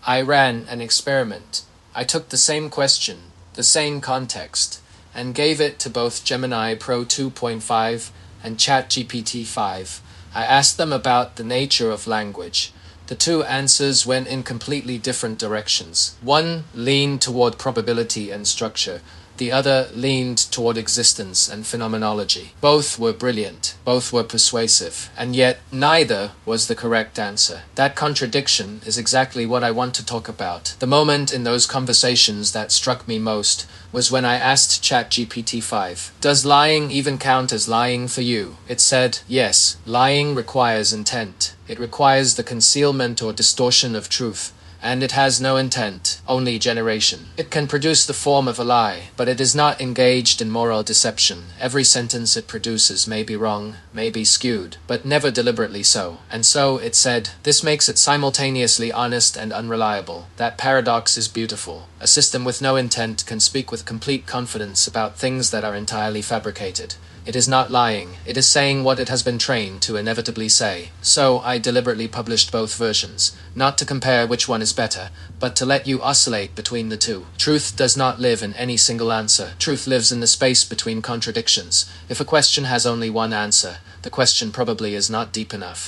I ran an experiment. I took the same question, the same context, and gave it to both Gemini Pro 2.5 and ChatGPT 5. I asked them about the nature of language. The two answers went in completely different directions. One leaned toward probability and structure. The other leaned toward existence and phenomenology. Both were brilliant, both were persuasive, and yet neither was the correct answer. That contradiction is exactly what I want to talk about. The moment in those conversations that struck me most was when I asked ChatGPT 5, "Does lying even count as lying for you?" It said, "Yes, lying requires intent. It requires the concealment or distortion of truth. And it has no intent, only generation. It can produce the form of a lie, but it is not engaged in moral deception. Every sentence it produces may be wrong, may be skewed, but never deliberately so. And so, it said, this makes it simultaneously honest and unreliable. That paradox is beautiful. A system with no intent can speak with complete confidence about things that are entirely fabricated. It is not lying, it is saying what it has been trained to inevitably say. So, I deliberately published both versions, not to compare which one is better, but to let you oscillate between the two. Truth does not live in any single answer. Truth lives in the space between contradictions. If a question has only one answer, the question probably is not deep enough.